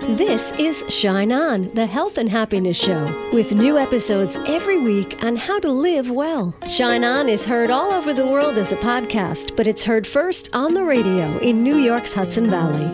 This is Shine On, the health and happiness show, with new episodes every week on how to live well. Shine On is heard all over the world as a podcast, but it's heard first on the radio in New York's Hudson Valley.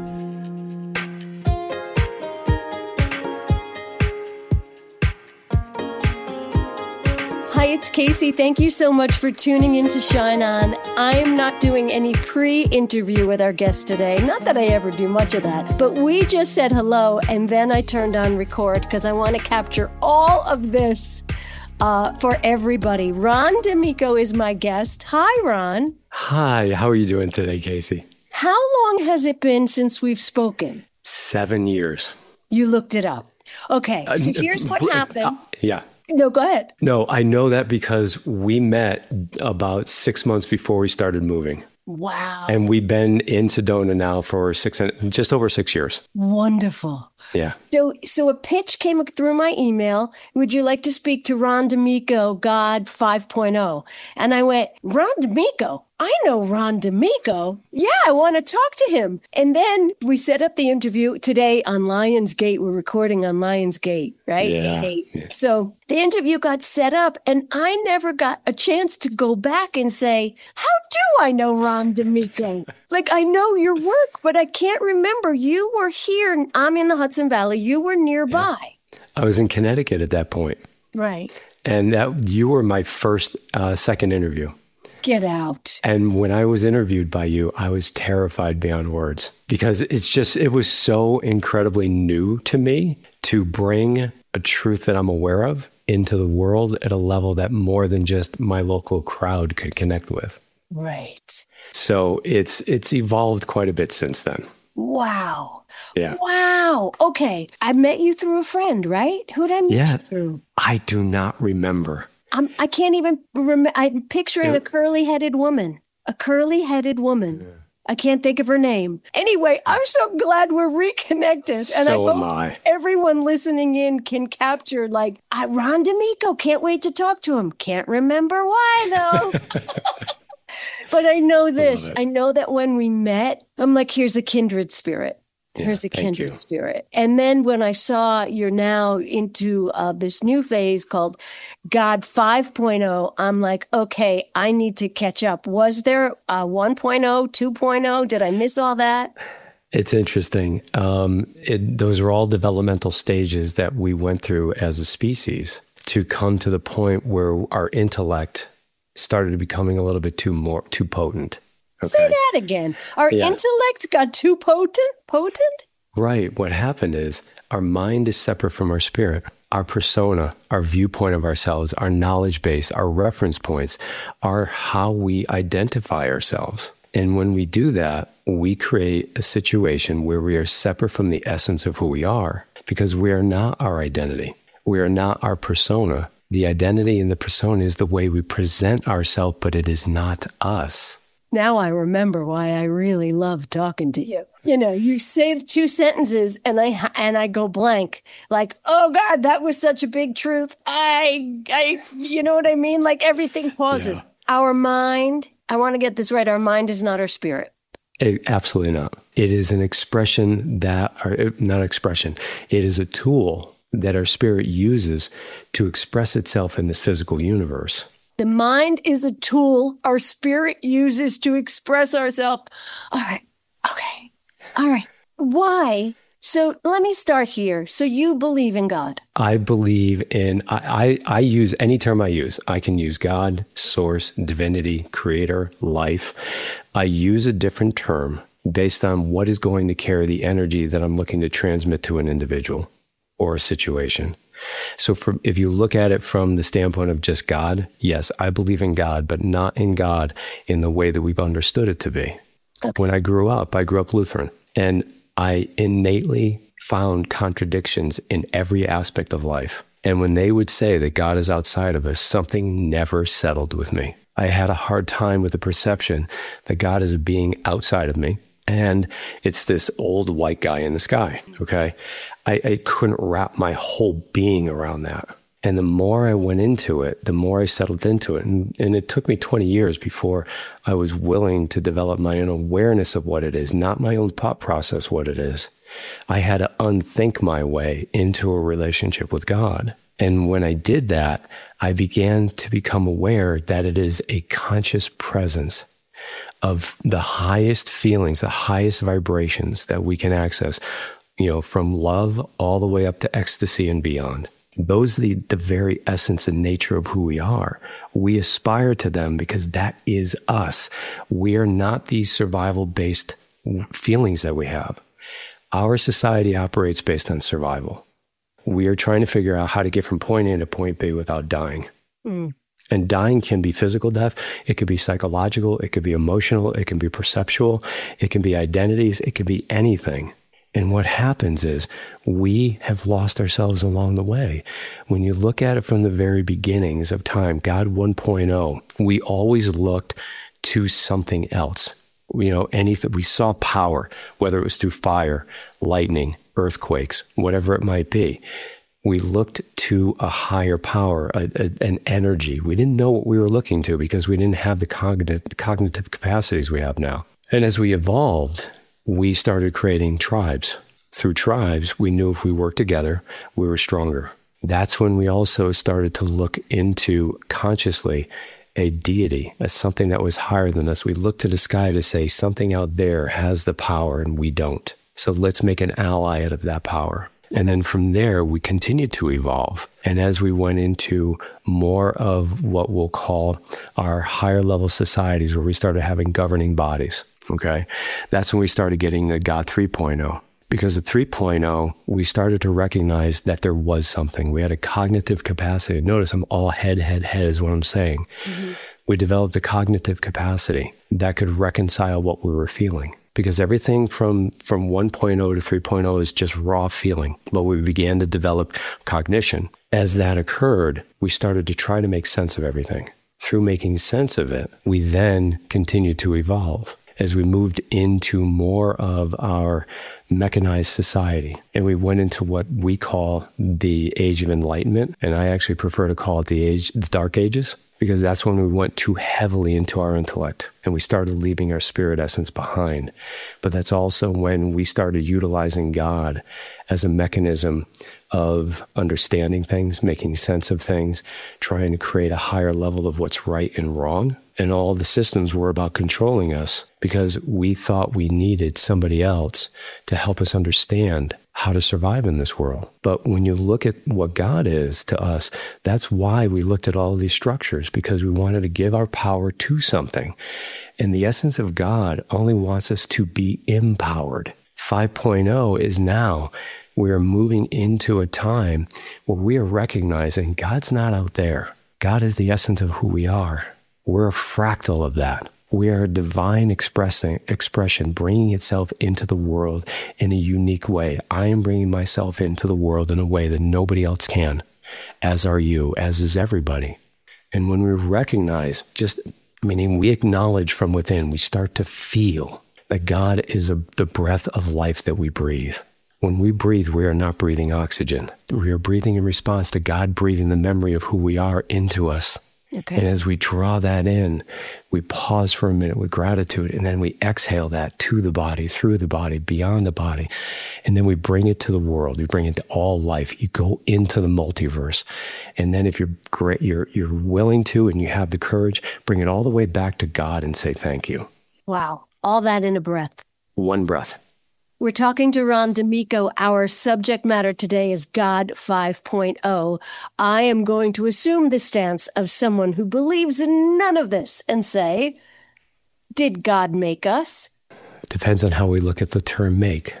Hi, it's Casey. Thank you so much for tuning in to Shine On. I am not doing any pre-interview with our guest today. Not that I ever do much of that, but we just said hello and then I turned on record because I want to capture all of this for everybody. Ron D'Amico is my guest. Hi, Ron. Hi, how are you doing today, Casey? How long has it been since we've spoken? 7 years. You looked it up. Okay, so here's what happened. Yeah. No, go ahead. No, I know that because we met about 6 months before we started moving. Wow. And we've been in Sedona now for just over 6 years. Wonderful. Yeah. So a pitch came through my email. Would you like to speak to Ron D'Amico, God 5.0? And I went, Ron D'Amico? I know Ron D'Amico. Yeah, I want to talk to him. And then we set up the interview today on Lionsgate. We're recording on Lionsgate, right? Yeah. So the interview got set up and I never got a chance to go back and say, how do I know Ron D'Amico? Like, I know your work, but I can't remember. You were here. I'm in the Hudson Valley. You were nearby. Yeah. I was in Connecticut at that point. Right. And you were my second interview. Get out. And when I was interviewed by you, I was terrified beyond words because it was so incredibly new to me to bring a truth that I'm aware of into the world at a level that more than just my local crowd could connect with. Right. So it's evolved quite a bit since then. Wow. Yeah. Wow. Okay. I met you through a friend, right? Who did I meet you through? I do not remember. I can't even remember. I'm picturing a curly-headed woman. Yeah. I can't think of her name. Anyway, I'm so glad we're reconnected. And so I am hope I. Everyone listening in can capture, like, Ron D'Amico, can't wait to talk to him. Can't remember why, though. But I know this. I know that when we met, I'm like, here's a kindred spirit. Here's a kindred spirit. And then when I saw you're now into this new phase called God 5.0, I'm like, okay, I need to catch up. Was there 1.0, 2.0? Did I miss all that? It's interesting. Those are all developmental stages that we went through as a species to come to the point where our intellect started becoming a little bit too potent. Okay. Say that again. Our intellect got too potent? Right. What happened is our mind is separate from our spirit. Our persona, our viewpoint of ourselves, our knowledge base, our reference points are how we identify ourselves. And when we do that, we create a situation where we are separate from the essence of who we are because we are not our identity. We are not our persona. The identity and the persona is the way we present ourselves, but it is not us. Now I remember why I really love talking to you. You know, you say the two sentences and I go blank. Like, oh God, that was such a big truth. You know what I mean? Like everything pauses. Yeah. Our mind, I want to get this right. Our mind is not our spirit. Absolutely not. It is an expression it is a tool that our spirit uses to express itself in this physical universe. The mind is a tool our spirit uses to express ourselves. All right. Okay. All right. Why? So let me start here. So you believe in God? I believe in, I use any term I use. I can use God, source, divinity, creator, life. I use a different term based on what is going to carry the energy that I'm looking to transmit to an individual or a situation. So if you look at it from the standpoint of just God, yes, I believe in God, but not in God in the way that we've understood it to be. Okay. When I grew up Lutheran, and I innately found contradictions in every aspect of life. And when they would say that God is outside of us, something never settled with me. I had a hard time with the perception that God is a being outside of me. And it's this old white guy in the sky, okay? I couldn't wrap my whole being around that. And the more I went into it, the more I settled into it. And it took me 20 years before I was willing to develop my own awareness of what it is, not my own thought process, what it is. I had to unthink my way into a relationship with God. And when I did that, I began to become aware that it is a conscious presence of the highest feelings, the highest vibrations that we can access, from love all the way up to ecstasy and beyond. Those are the very essence and nature of who we are. We aspire to them because that is us. We are not these survival-based feelings that we have. Our society operates based on survival. We are trying to figure out how to get from point A to point B without dying. Mm. And dying can be physical death. It could be psychological. It could be emotional. It can be perceptual. It can be identities. It could be anything. And what happens is we have lost ourselves along the way. When you look at it from the very beginnings of time, God 1.0, we always looked to something else. Anything, we saw power, whether it was through fire, lightning, earthquakes, whatever it might be. We looked to a higher power, an energy. We didn't know what we were looking to because we didn't have the cognitive capacities we have now. And as we evolved, we started creating tribes. Through tribes, we knew if we worked together, we were stronger. That's when we also started to look into consciously a deity, as something that was higher than us. We looked to the sky to say something out there has the power and we don't. So let's make an ally out of that power. And then from there, we continued to evolve. And as we went into more of what we'll call our higher level societies, where we started having governing bodies, okay, that's when we started getting the God 3.0. Because at 3.0, we started to recognize that there was something. We had a cognitive capacity. Notice I'm all head is what I'm saying. Mm-hmm. We developed a cognitive capacity that could reconcile what we were feeling. Because everything from 1.0 to 3.0 is just raw feeling. But we began to develop cognition. As that occurred, we started to try to make sense of everything. Through making sense of it, we then continued to evolve. As we moved into more of our mechanized society, and we went into what we call the Age of Enlightenment, and I actually prefer to call it the Dark Ages, because that's when we went too heavily into our intellect and we started leaving our spirit essence behind. But that's also when we started utilizing God as a mechanism of understanding things, making sense of things, trying to create a higher level of what's right and wrong. And all the systems were about controlling us because we thought we needed somebody else to help us understand how to survive in this world. But when you look at what God is to us, that's why we looked at all of these structures, because we wanted to give our power to something. And the essence of God only wants us to be empowered. 5.0 is now we are moving into a time where we are recognizing God's not out there. God is the essence of who we are. We're a fractal of that. We are a divine expression bringing itself into the world in a unique way. I am bringing myself into the world in a way that nobody else can, as are you, as is everybody. And when we recognize, meaning we acknowledge from within, we start to feel that God is the breath of life that we breathe. When we breathe, we are not breathing oxygen. We are breathing in response to God breathing the memory of who we are into us. Okay. And as we draw that in, we pause for a minute with gratitude, and then we exhale that to the body, through the body, beyond the body. And then we bring it to the world. We bring it to all life. You go into the multiverse. And then if you're willing to, and you have the courage, bring it all the way back to God and say thank you. Wow. All that in a breath. One breath. We're talking to Ron D'Amico. Our subject matter today is God 5.0. I am going to assume the stance of someone who believes in none of this and say, did God make us? It depends on how we look at the term make.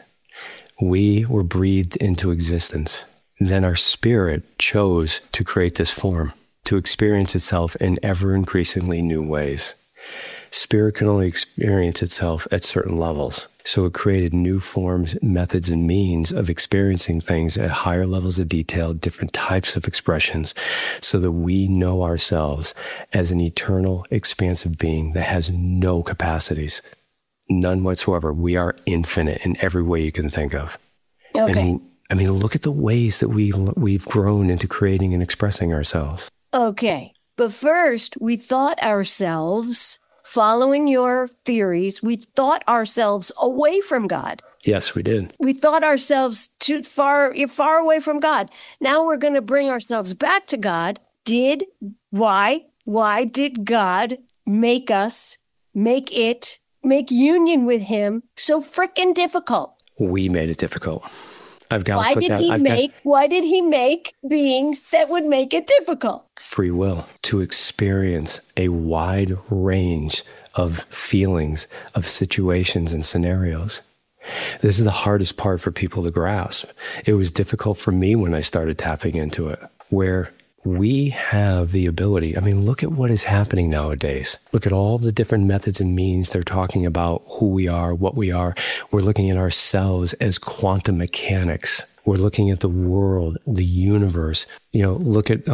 We were breathed into existence. Then our spirit chose to create this form, to experience itself in ever increasingly new ways. Spirit can only experience itself at certain levels. So it created new forms, methods, and means of experiencing things at higher levels of detail, different types of expressions, so that we know ourselves as an eternal, expansive being that has no capacities, none whatsoever. We are infinite in every way you can think of. Okay. I mean, look at the ways that we've grown into creating and expressing ourselves. Okay. But first, we thought ourselves, following your theories, we thought ourselves away from God. Yes, we did. We thought ourselves too far away from God. Now we're going to bring ourselves back to God. Why did God make union with him so frickin' difficult? We made it difficult. Why did he make beings that would make it difficult? Free will to experience a wide range of feelings, of situations and scenarios. This is the hardest part for people to grasp. It was difficult for me when I started tapping into it, where we have the ability. I mean, look at what is happening nowadays. Look at all the different methods and means they're talking about who we are, what we are. We're looking at ourselves as quantum mechanics. We're looking at the world, the universe. Look at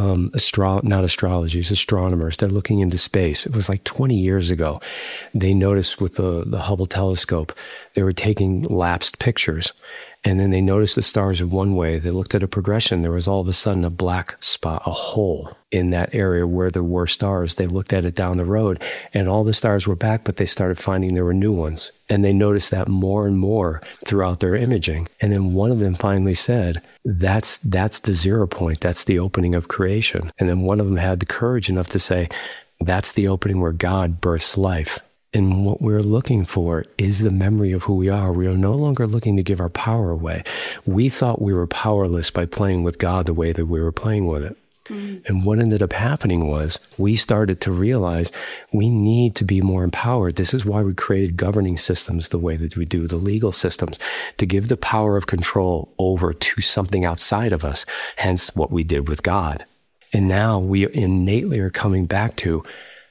not astrologers, astronomers. They're looking into space. It was like 20 years ago. They noticed with the Hubble telescope, they were taking lapsed pictures. And then they noticed the stars in one way. They looked at a progression. There was all of a sudden a black spot, a hole in that area where there were stars. They looked at it down the road and all the stars were back, but they started finding there were new ones. And they noticed that more and more throughout their imaging. And then one of them finally said, that's the 0 point. That's the opening of creation. And then one of them had the courage enough to say, that's the opening where God births life. And what we're looking for is the memory of who we are. We are no longer looking to give our power away. We thought we were powerless by playing with God the way that we were playing with it. And what ended up happening was we started to realize we need to be more empowered. This is why we created governing systems the way that we do, the legal systems, to give the power of control over to something outside of us, hence what we did with God. And now we innately are coming back to,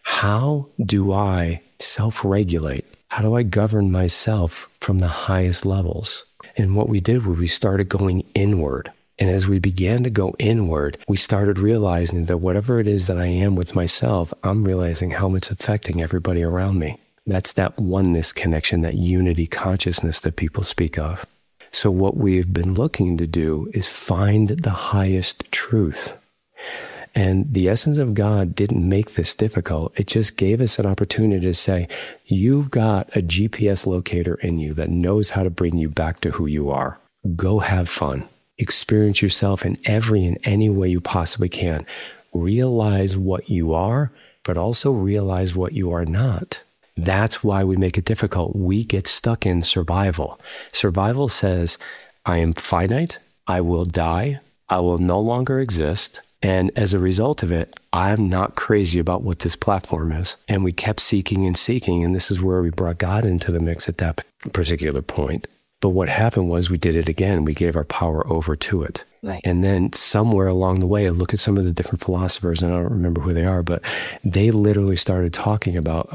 how do I self-regulate? How do I govern myself from the highest levels? And what we did was we started going inward. And as we began to go inward, we started realizing that whatever it is that I am with myself, I'm realizing how it's affecting everybody around me. That's that oneness connection, that unity consciousness that people speak of. So what we've been looking to do is find the highest truth. And the essence of God didn't make this difficult. It just gave us an opportunity to say, you've got a GPS locator in you that knows how to bring you back to who you are. Go have fun. Experience yourself in every and any way you possibly can. Realize what you are, but also realize what you are not. That's why we make it difficult. We get stuck in survival. Survival says, I am finite, I will die, I will no longer exist. And as a result of it, I'm not crazy about what this platform is. And we kept seeking and seeking. And this is where we brought God into the mix at that particular point. But what happened was we did it again. We gave our power over to it. Right. And then somewhere along the way, look at some of the different philosophers, and I don't remember who they are, but they literally started talking about,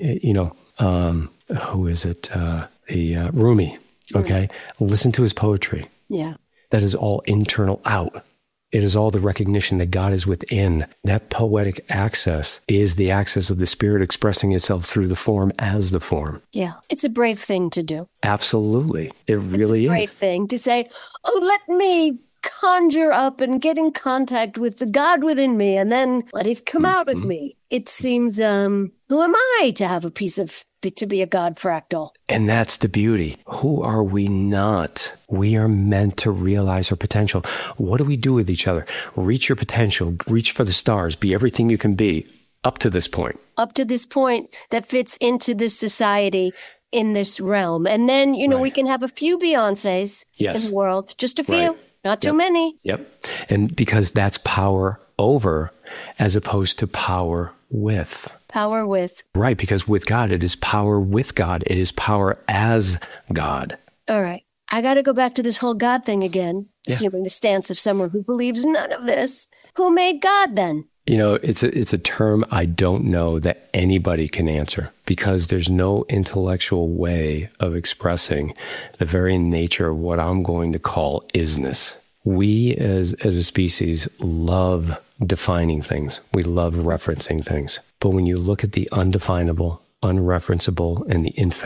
who is it? Rumi. Okay. Listen to his poetry. Yeah. That is all internal out. It is all the recognition that God is within. That poetic access is the access of the spirit expressing itself through the form as the form. Yeah. It's a brave thing to do. Absolutely. It really is. It's a brave thing to say, oh, let me conjure up and get in contact with the God within me and then let it come out of me. It seems, who am I to have to be a God fractal? And that's the beauty. Who are we not? We are meant to realize our potential. What do we do with each other? Reach your potential. Reach for the stars. Be everything you can be up to this point. Up to this point that fits into this society in this realm. And then, we can have a few Beyoncés in the world. Just a few. Right. Not too many. Yep. And because that's power over as opposed to power with. Power with. Right, because with God, it is power with God. It is power as God. All right. I got to go back to this whole God thing again, assuming the stance of someone who believes none of this. Who made God then? It's a term I don't know that anybody can answer because there's no intellectual way of expressing the very nature of what I'm going to call isness. We as a species love defining things. We love referencing things. But when you look at the undefinable, unreferenceable, and the infinite,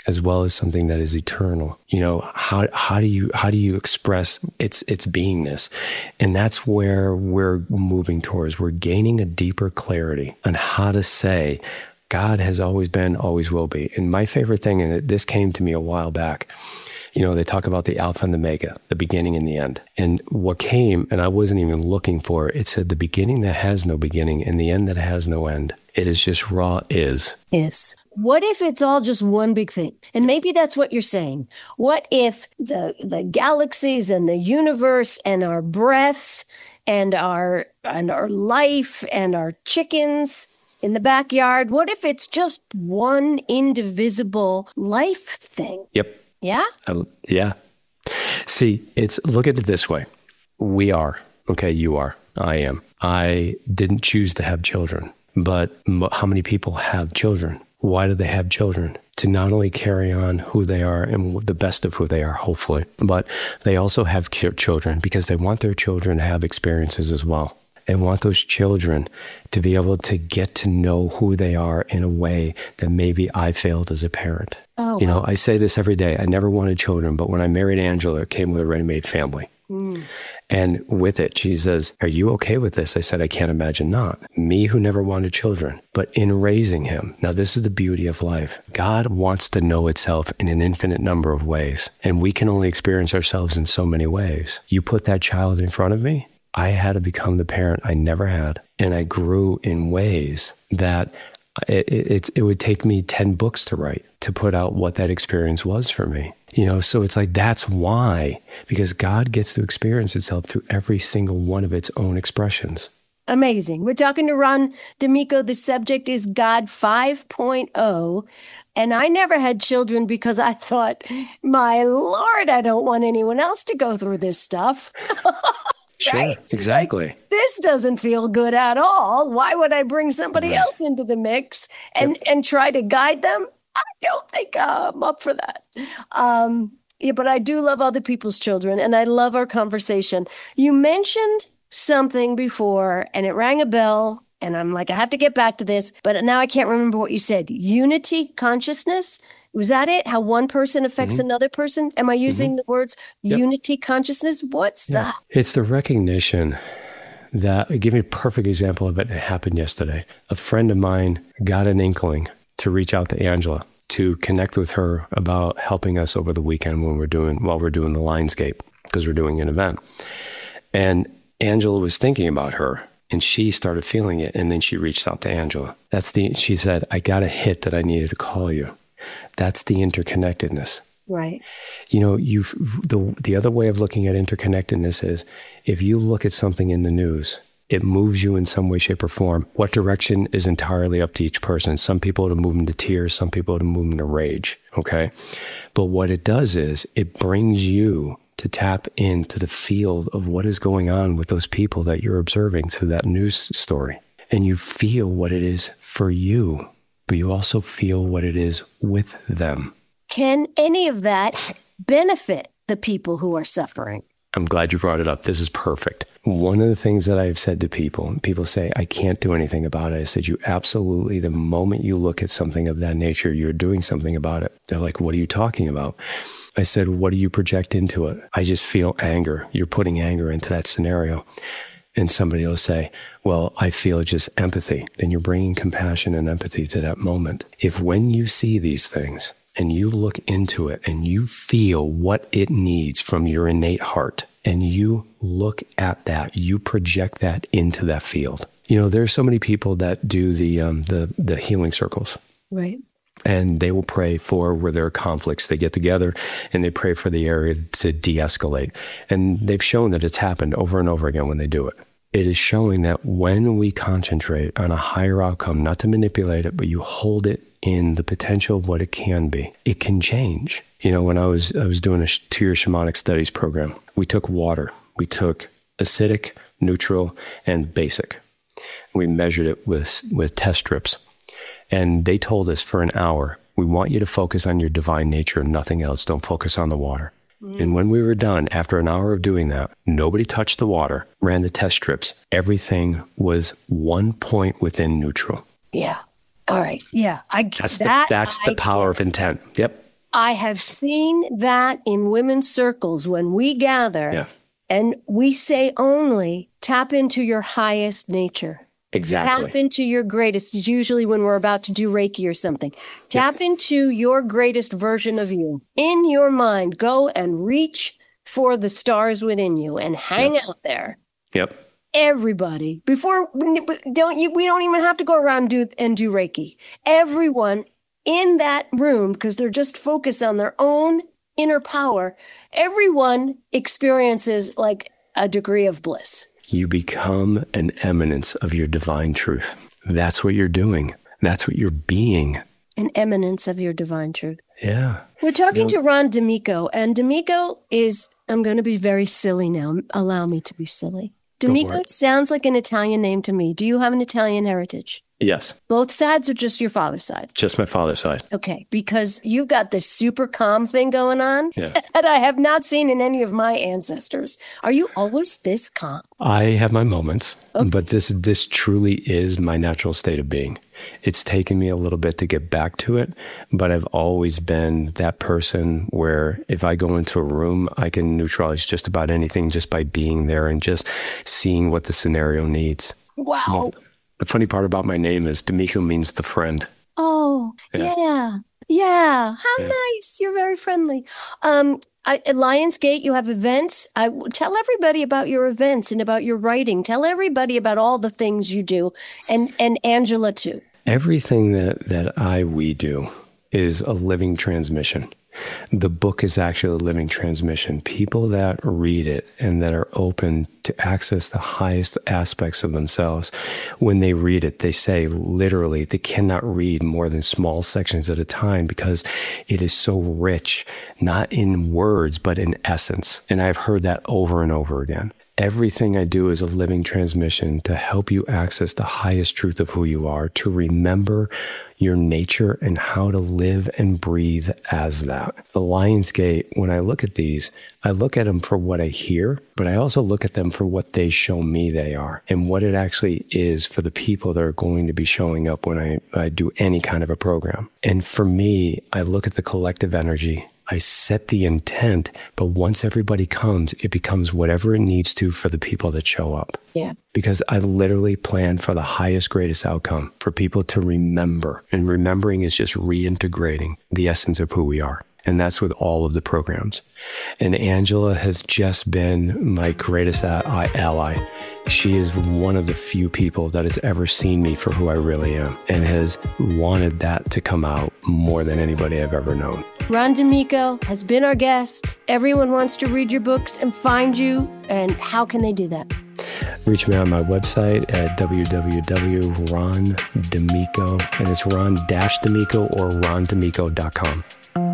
as well as something that is eternal. How do you express its beingness? And that's where we're moving towards. We're gaining a deeper clarity on how to say God has always been, always will be. And my favorite thing, and this came to me a while back, they talk about the Alpha and the Omega, the beginning and the end. And what came, and I wasn't even looking for it said the beginning that has no beginning and the end that has no end. It is just raw is. Is. What if it's all just one big thing? And maybe that's what you're saying. What if the galaxies and the universe and our breath and our life and our chickens in the backyard, what if it's just one indivisible life thing? Yep. Yeah? Yeah. See, look at it this way. We are. Okay, you are. I am. I didn't choose to have children, but how many people have children? Why do they have children? To not only carry on who they are and the best of who they are, hopefully, but they also have children because they want their children to have experiences as well. They want those children to be able to get to know who they are in a way that maybe I failed as a parent. Oh, wow. I say this every day. I never wanted children, but when I married Angela, it came with a ready-made family. Mm. And with it, she says, "Are you okay with this?" I said, "I can't imagine not." Me who never wanted children, but in raising him. Now, this is the beauty of life. God wants to know itself in an infinite number of ways, and we can only experience ourselves in so many ways. You put that child in front of me, I had to become the parent I never had. And I grew in ways that it would take me 10 books to write, to put out what that experience was for me. So it's like, that's why, because God gets to experience itself through every single one of its own expressions. Amazing. We're talking to Ron D'Amico. The subject is God 5.0. And I never had children because I thought, my Lord, I don't want anyone else to go through this stuff. Sure, right? Exactly. Like, this doesn't feel good at all. Why would I bring somebody else into the mix and try to guide them? I don't think I'm up for that. But I do love other people's children, and I love our conversation. You mentioned something before, and it rang a bell, and I'm like, I have to get back to this, but now I can't remember what you said. Unity consciousness? Was that it? How one person affects another person? Am I using the words unity consciousness? What's that? It's the recognition that, I'll give you a perfect example of it. It happened yesterday. A friend of mine got an inkling to reach out to Angela, to connect with her about helping us over the weekend while we're doing the Lionscape, because we're doing an event. And Angela was thinking about her, and she started feeling it. And then she reached out to Angela. She said, "I got a hit that I needed to call you." That's the interconnectedness. Right. The other way of looking at interconnectedness is, if you look at something in the news, it moves you in some way, shape, or form. What direction is entirely up to each person. Some people it'll move into tears, some people it'll move into rage. Okay. But what it does is it brings you to tap into the field of what is going on with those people that you're observing through that news story. And you feel what it is for you, but you also feel what it is with them. Can any of that benefit the people who are suffering? I'm glad you brought it up. This is perfect. One of the things that I've said to people say, "I can't do anything about it." I said, you absolutely, the moment you look at something of that nature, you're doing something about it. They're like, "What are you talking about?" I said, "What do you project into it?" "I just feel anger." You're putting anger into that scenario. And somebody will say, "Well, I feel just empathy." Then you're bringing compassion and empathy to that moment. If when you see these things and you look into it and you feel what it needs from your innate heart, and you look at that, you project that into that field. There are so many people that do the healing circles. Right. And they will pray for where there are conflicts. They get together and they pray for the area to de-escalate. And they've shown that it's happened over and over again when they do it. It is showing that when we concentrate on a higher outcome, not to manipulate it, but you hold it in the potential of what it can be, it can change. When I was doing a 2-year shamanic studies program, we took water. We took acidic, neutral, and basic. We measured it with test strips. And they told us for an hour, "We want you to focus on your divine nature, nothing else. Don't focus on the water." And when we were done, after an hour of doing that, nobody touched the water, ran the test strips. Everything was 1 point within neutral. Yeah. All right. Yeah. That's the power of intent. Yep. I have seen that in women's circles when we gather and we say only tap into your highest nature. Exactly. Tap into your greatest, usually when we're about to do Reiki or something. Tap into your greatest version of you. In your mind, go and reach for the stars within you and hang out there. Yep. Everybody, we don't even have to go around and do Reiki. Everyone in that room, because they're just focused on their own inner power, everyone experiences like a degree of bliss. You become an eminence of your divine truth. That's what you're doing. That's what you're being. An eminence of your divine truth. Yeah. We're talking to Ron D'Amico, and D'Amico is, I'm going to be very silly now. Allow me to be silly. D'Amico sounds like an Italian name to me. Do you have an Italian heritage? Yes. Both sides or just your father's side? Just my father's side. Okay, because you've got this super calm thing going on that I have not seen in any of my ancestors. Are you always this calm? I have my moments, but this truly is my natural state of being. It's taken me a little bit to get back to it, but I've always been that person where if I go into a room, I can neutralize just about anything just by being there and just seeing what the scenario needs. Wow. Well, the funny part about my name is D'Amico means the friend. Oh, yeah. How nice. You're very friendly. At Lionsgate, you have events. Tell everybody about your events and about your writing. Tell everybody about all the things you do, and Angela too. Everything that we do is a living transmission. The book is actually a living transmission. People that read it and that are open to access the highest aspects of themselves, when they read it, they say literally they cannot read more than small sections at a time because it is so rich, not in words, but in essence. And I've heard that over and over again. Everything I do is a living transmission to help you access the highest truth of who you are, to remember your nature and how to live and breathe as that. The Lionsgate, when I look at these, I look at them for what I hear, but I also look at them for what they show me they are and what it actually is for the people that are going to be showing up when I do any kind of a program. And for me, I look at the collective energy. I set the intent, but once everybody comes, it becomes whatever it needs to for the people that show up. Yeah. Because I literally plan for the highest, greatest outcome for people to remember. And remembering is just reintegrating the essence of who we are. And that's with all of the programs. And Angela has just been my greatest ally. She is one of the few people that has ever seen me for who I really am and has wanted that to come out more than anybody I've ever known. Ron D'Amico has been our guest. Everyone wants to read your books and find you. And how can they do that? Reach me on my website at www.rondamico, and it's Ron-D'Amico or rondamico.com.